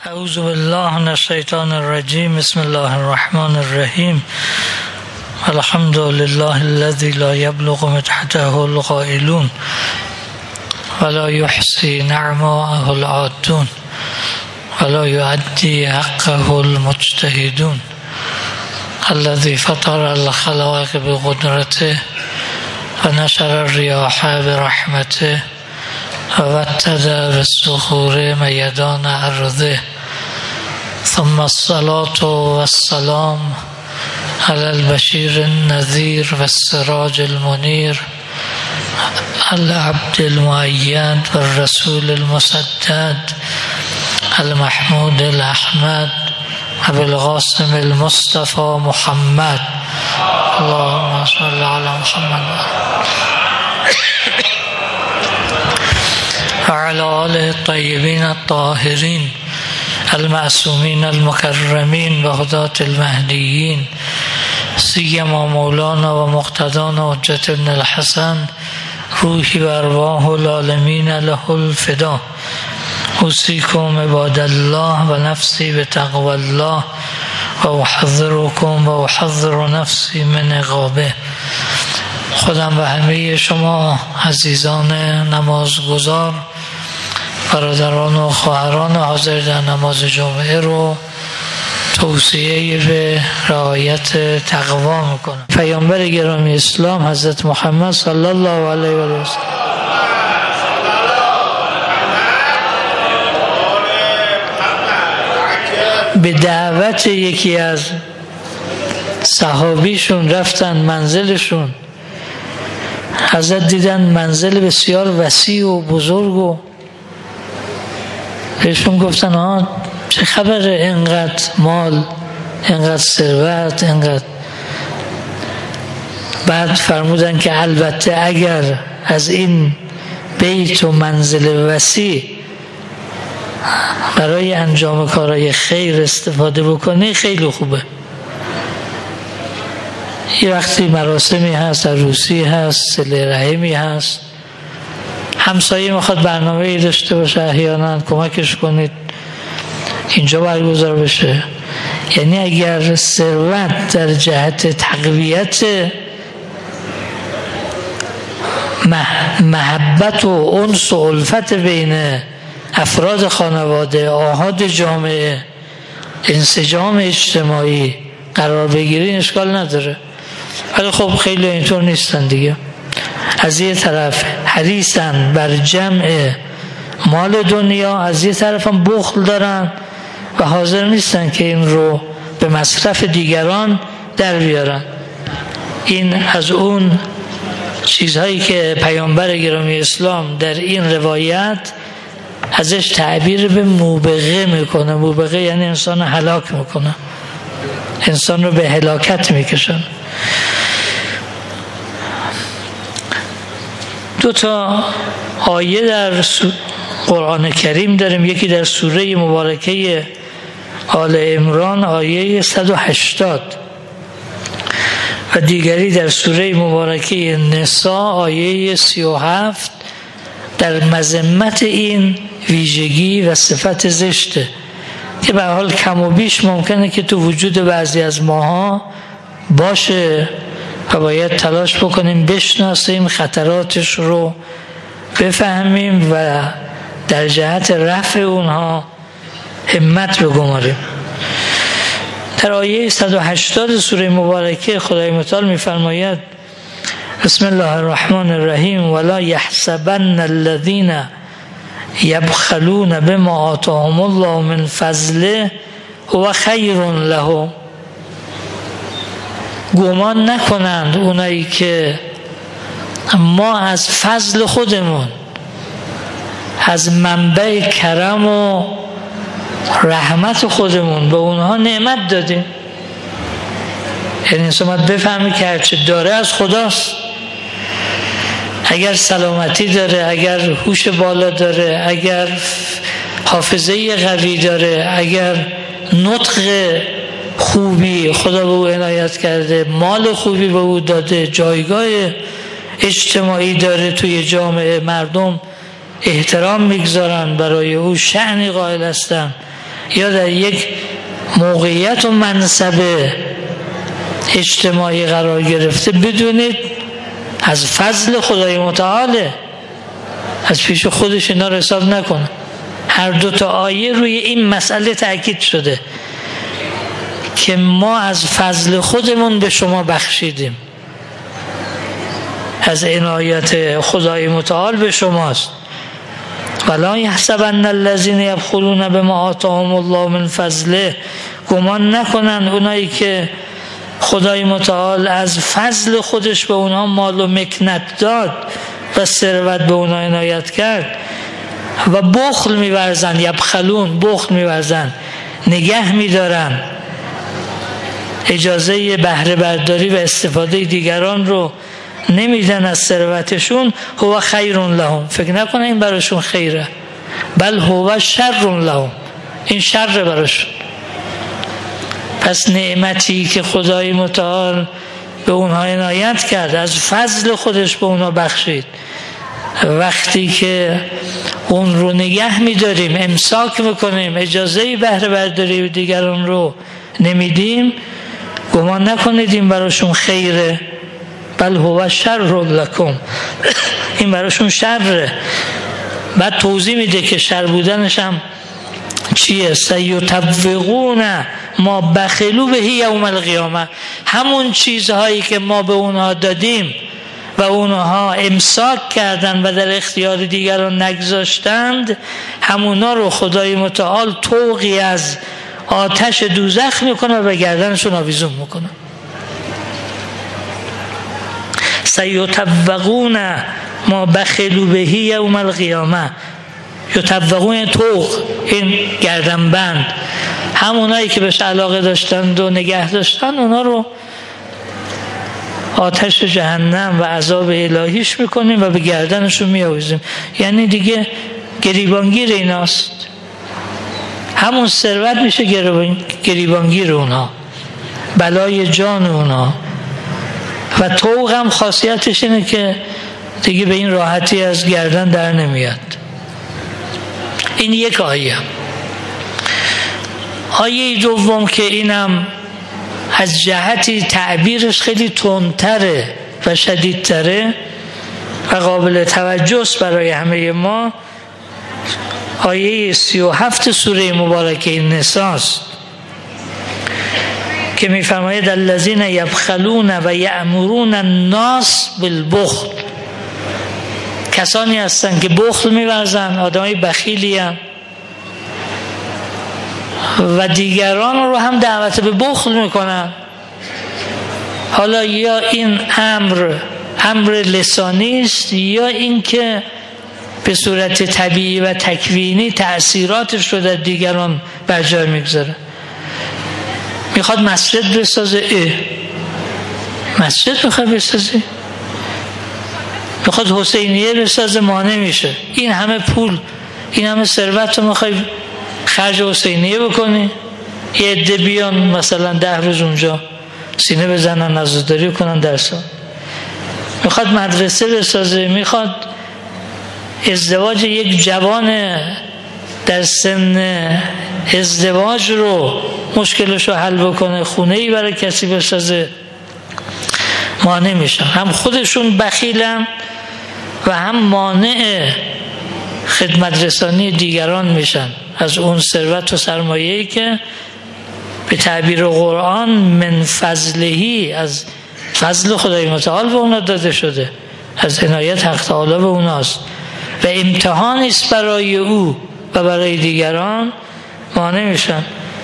اعوذ بالله من الشیطان الرجیم. بسم الله الرحمن الرحیم. الحمد لله الذي لا يبلغ مدحته القائلون ولا يحصي نعماءه العادون ولا يؤدي حقه المجتهدون الذي فطر الخلائق بقدرته ونشر الرياح برحمته ووتد بالصخور ميدان أرضه ثم الصلاة والسلام على البشير النذير والسراج المنير العبد المؤيد والرسول المسدد المحمود الأحمد أبي القاسم المصطفى محمد. اللهم صل على محمد وعلى آله الطيبين الطاهرين المعصومين المكرمين وهداة المهديين سيما مولانا ومقتدانا حجة بن الحسن روحي وأرواح العالمين له الفداء. أوصيكم عباد الله ونفسي بتقوى الله وأحذركم وأحذر نفسي من عقابه. خودم و همه شما عزیزان نمازگزار، برادران و خواهران حاضر در نماز جمعه رو توصیه به رعایت تقوا میکنم. پیامبر گرامی اسلام حضرت محمد صلی الله علیه و آله به دعوت یکی از صحابیشون رفتن منزلشون. حضرت دیدن منزل بسیار وسیع و بزرگ و بهشون گفتن چه خبره، اینقدر مال، اینقدر ثروت، اینقدر. بعد فرمودن که البته اگر از این بیت و منزل وسیع برای انجام کارهای خیر استفاده بکنی خیلی خوبه. یه وقتی مراسمی هست، عروسی هست، صله رحمی هست، همسایه میخواد برنامه‌ای داشته باشه، احیانا کمکش کنید اینجا برگزار بشه. یعنی اگر ثروت در جهت تقویت محبت و انس و الفت بین افراد خانواده، آحاد جامعه، انسجام اجتماعی قرار بگیرین اشکال نداره. ولی خب خیلی اینطور نیستن دیگه. از یه طرف حریصن بر جمع مال دنیا، از یه طرف هم بخل دارن و حاضر نیستن که این رو به مصرف دیگران در بیارن. این از اون چیزهایی که پیامبر گرامی اسلام در این روایت ازش تعبیر به موبقه میکنه. موبقه یعنی انسان هلاک میکنه، انسان رو به هلاکت میکشن. دو تا آیه در قرآن کریم داریم. یکی در سوره مبارکه آل عمران آیه 180 و دیگری در سوره مبارکه نساء آیه 37 در مذمت این ویژگی و صفت زشته که به حال کم و بیش ممکنه که تو وجود بعضی از ماها باشه و باید تلاش بکنیم بشناسیم، خطراتش رو بفهمیم و در جهت رفع اونها همت بگماریم. در آیه 180 سوره مبارکه خدای متعال می‌فرماید بسم الله الرحمن الرحیم ولا یحسبن الذین یبخلون بما آتاهم الله من فضله هو خیر لهم. گمان نکنند اونایی که ما از فضل خودمون، از منبع کرم و رحمت خودمون به اونها نعمت دادیم. یعنی انسان باید بفهمی که هرچه داره از خداست. اگر سلامتی داره، اگر هوش بالا داره، اگر حافظه قوی داره، اگر نطق خوبی خدا به او عنایت کرده، مال خوبی به او داده، جایگاه اجتماعی داره توی جامعه، مردم احترام میگذارن برای او، شأنی قائل هستن، یا در یک موقعیت و منصب اجتماعی قرار گرفته، بدونید از فضل خدای متعاله، از پیش خودش اینا رو حساب نکنه. هر دو تا آیه روی این مسئله تأکید شده که ما از فضل خودمون به شما بخشیدیم، از عنایت خدای متعال به شماست. ولا یحسبن الذین یبخلون بما آتاهم الله من فضله، گمان نکنن اونایی که خدای متعال از فضل خودش به اونها مال و مکنت داد و ثروت به اونها عنایت کرد و بخل می‌ورزن، یبخلون، بخل می‌ورزن، نگه می‌دارن، اجازه بهره برداری و استفاده دیگران رو نمیدن از ثروتشون. هو خیر لهم، فکر نکنه این براشون خیره، بل هو شر لهم، این شر براشون. پس نعمتی که خدای متعال به اونها عنایت کرد، از فضل خودش به اونها بخشید، وقتی که اون رو نگه می‌داریم، امساک میکنیم، اجازه بهره برداری دیگران رو نمیدیم، گمان نکنید این براشون خیره، بل هو شر لکم، این براشون شره. بعد توضیح میده که شر بودنش هم چیه؟ سیطوقون ما بخلوا به یوم القیامه، همون چیزهایی که ما به اونها دادیم و اونها امساک کردن و در اختیار دیگران نگذاشتند، همونا رو خدای متعال طوقی از آتش دوزخ میکنه و به گردنشون آویزون میکنه. سیطوقون ما بخلوا به یوم القیامه، یطوقون طوق، این گردنبند، همونایی که بهش علاقه داشتند و نگه داشتن، اونا رو آتش جهنم و عذاب الهیش میکنیم و به گردنشون میآویزیم. یعنی دیگه گریبانگیر ایناست، همون ثروت میشه گریبانگیر اونا، بلای جان اونا. و طوق هم خاصیتش اینه که دیگه به این راحتی از گردن در نمیاد. این یک آیه. آیه دوم که اینم از جهتی تعبیرش خیلی تندتره و شدیدتره و قابل توجه است برای همه ما، آیه 37 سوره مبارکه نساء است که می‌فرماید الذین یبخلون و یأمرون الناس بالبخل، کسانی هستند که بخل می‌ورزن، آدمای بخیلی هستند و دیگران رو هم دعوت به بخل میکنن. حالا یا این امر لسانی است، یا این که به صورت طبیعی و تکوینی تأثیراتش رو در دیگران بر جای میگذاره. میخواد مسجد بسازه، مسجد میخواد بسازه، میخواد حسینیه بسازه، مانع میشه. این همه پول، این همه ثروت رو میخوای خرج حسینیه بکنی، یه عده بیان مثلا 10 روز اونجا سینه بزنن، عزاداری کنن، درسا. میخواد مدرسه بسازه، میخواد ازدواج یک جوان در سن ازدواج رو مشکلش رو حل بکنه، خونه‌ای برای کسی بسازه، مانع میشن. هم خودشون بخیلن و هم مانع خدمت رسانی دیگران میشن از اون ثروت و سرمایه‌ای که به تعبیر قرآن من فضلهی، از فضل خدای متعال به اونا داده شده، از عنایت حق تعالی به اوناست و امتحانی است برای او و برای دیگران، مانع میشن.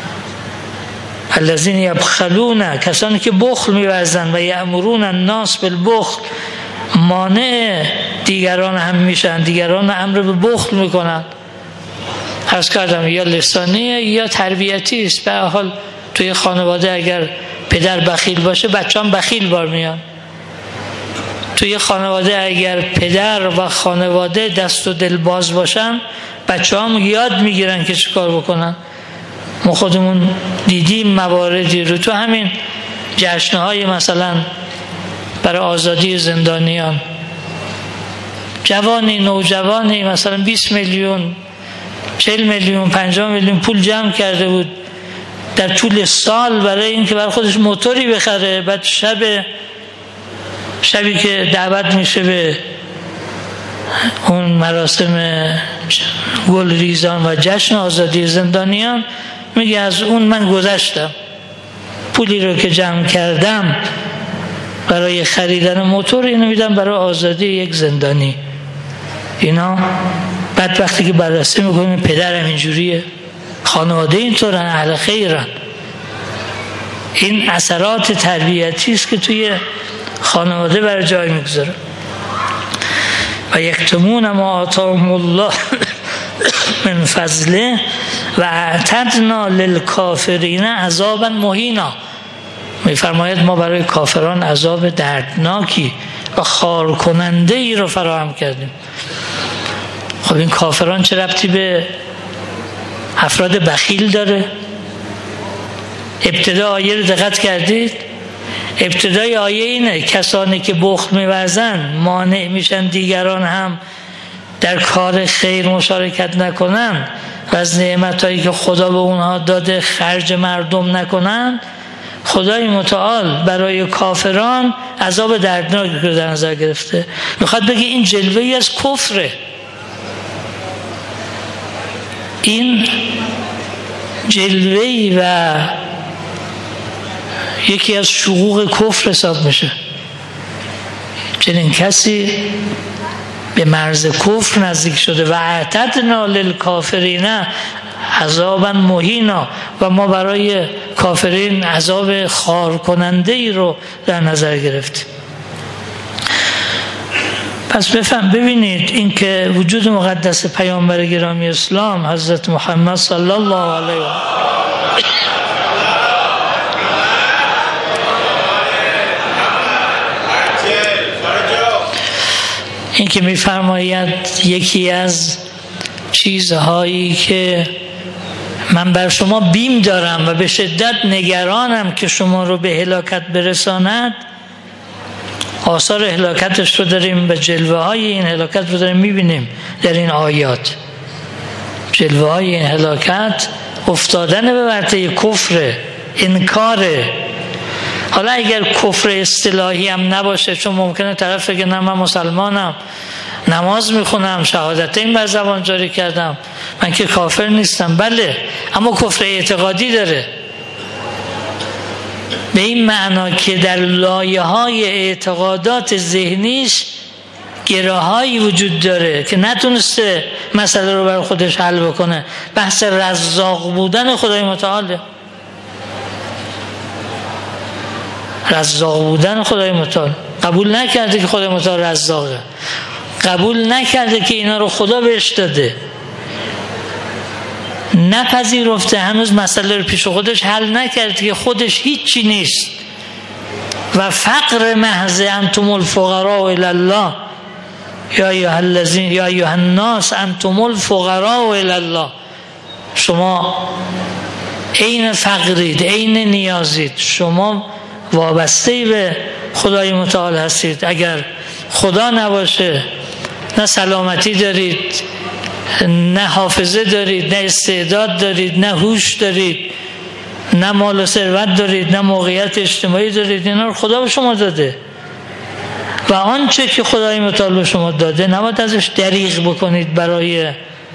الذین یبخلون، کسانی که بخل می‌ورزن، و یأمرون الناس بالبخل، مانع دیگران هم میشن، دیگران امر به بخل میکنن. عرض کردم یا لسانیه یا تربیتی است. به هر حال توی خانواده اگر پدر بخیل باشه، بچه‌ام بخیل بار میان. توی خانواده اگر پدر و خانواده دست و دل باز باشن، بچه‌ام یاد میگیرن که چه کار بکنن. ما خودمون دیدیم مواردی رو تو همین جشن‌های مثلا برای آزادی زندانیان، جوانی نوجوانی مثلا 20 میلیون 40 میلیون 50 میلیون پول جمع کرده بود در طول سال برای اینکه برای خودش موتوری بخره. بعد شبی که دعوت میشه به اون مراسم گل ریزان و جشن آزادی زندانیان، میگه از اون من گذشتم، پولی رو که جمع کردم برای خریدن موتور اینو میدم برای آزادی یک زندانی. اینا بعد وقتی که بررسی میکنیم پدرم اینجوریه، خانواده اینطورن، اهل خیرن. این اثرات تربیتی است که توی خانواده بر جای میگذاره. و یکتمون ما آتاهم الله من فضله و اعتدنا للکافرین عذابا مهینا. میفرماید ما برای کافران عذاب دردناکی و خار کننده ای رو فراهم کردیم. خب این کافران چه ربطی به افراد بخیل داره؟ ابتدا آیه رو دقت کردید؟ ابتدای آیه اینه کسانی که بخل می‌ورزن مانع میشن دیگران هم در کار خیر مشارکت نکنن و از نعمتایی که خدا به اونها داده خرج مردم نکنن. خدای متعال برای کافران عذاب دردناکی رو در نظر گرفته. میخواد بگه این جلوه‌ای از کفره، این جلوه‌ای و یکی از شقوق کفر حساب میشه. چنین کسی به مرز کفر نزدیک شده. و اعتدنا للکافرین عذابا مهینا، و ما برای کافرین عذاب خار کننده ای رو در نظر گرفتیم. پس ببینید این که وجود مقدس پیامبر گرامی اسلام حضرت محمد صلی الله علیه و این که می‌فرماید یکی از چیزهایی که من بر شما بیم دارم و به شدت نگرانم که شما رو به هلاکت برساند، آثار هلاکتش رو داریم و جلوه های این هلاکت رو داریم میبینیم در این آیات. جلوه های این هلاکت افتادن به ورطه کفر، انکاره. حالا اگر کفر اصطلاحی هم نباشه، چون ممکنه طرف بگه نه من مسلمانم، نماز میخونم، شهادتین بر زبان جاری کردم، من که کافر نیستم. بله، اما کفر اعتقادی داره، به این معنا که در لایه‌های اعتقادات ذهنیش گره‌هایی وجود داره که نتونسته مسئله رو برای خودش حل بکنه. بحث رزاق بودن خدای متعال، رزاق بودن خدای متعال، قبول نکرده که خدای متعال رزاقه، قبول نکرده که اینا رو خدا بهش داده، نپذیرفته، هنوز مسئله رو پیش خودش حل نکرده که خودش هیچی نیست و فقر محض انتم الفقراء الی الله یا ایها الناس انتم الفقراء الی الله. شما عین فقرید، عین نیازید، شما وابسته به خدای متعال هستید. اگر خدا نباشه نه سلامتی دارید، نه حافظه دارید، نه استعداد دارید، نه هوش دارید، نه مال و ثروت دارید، نه موقعیت اجتماعی دارید. اینا رو خدا به شما داده و آنچه که خدای متعال به شما داده نباید ازش دریغ بکنید برای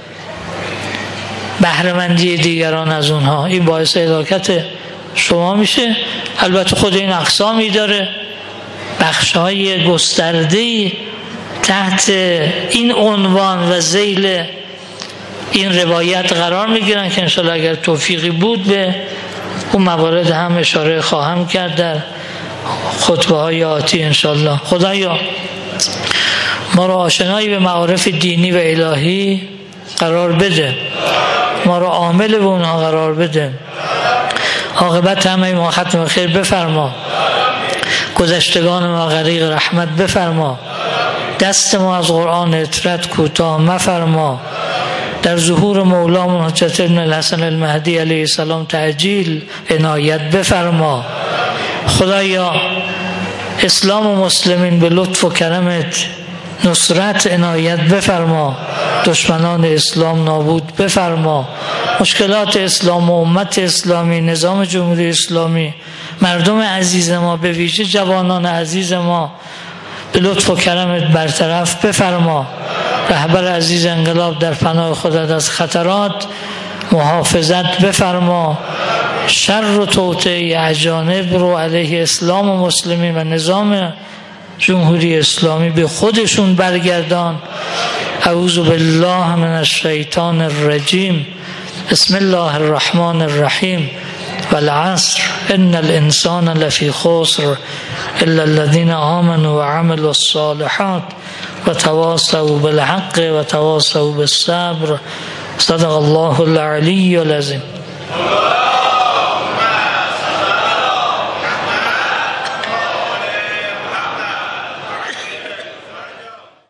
بهره‌مندی دیگران از اونها. این باعث هلاکت شما میشه. البته خود این اقسامی داره، بخش‌های گسترده‌ای تحت این عنوان و ذیل این روایت قرار میگیرن که انشاءالله اگر توفیقی بود به اون موارد هم اشاره خواهم کرد در خطبه های آتی انشاءالله. خدایا ما رو آشنایی به معارف دینی و الهی قرار بده، ما رو عامل به اونها قرار بده، عاقبت همه ما ختم خیر بفرما، گذشتگان ما غریق رحمت بفرما، دست ما از قرآن اطرت کوتاه مفرما، در ظهور مولامون حجت ابن الحسن المهدی علیه السلام تعجیل عنایت بفرما. خدایا اسلام و مسلمین به لطف و کرمت نصرت عنایت بفرما، دشمنان اسلام نابود بفرما، مشکلات اسلام و امت اسلامی، نظام جمهوری اسلامی، مردم عزیز ما به ویژه جوانان عزیز ما به لطف و کرمت برطرف بفرما. رهبر عزیز انقلاب در پناه خودت از خطرات محافظت بفرما. شر و توطئه اجانب رو علیه اسلام و مسلمین و نظام جمهوری اسلامی به خودشون برگردان. اعوذ بالله من الشیطان الرجیم. بسم الله الرحمن الرحیم. والعصر ان الانسان لفی خسر الا الذين آمنوا وعملوا الصالحات وتواصوا بالحق وتواصوا بالصبر. صدق الله العلی العظیم.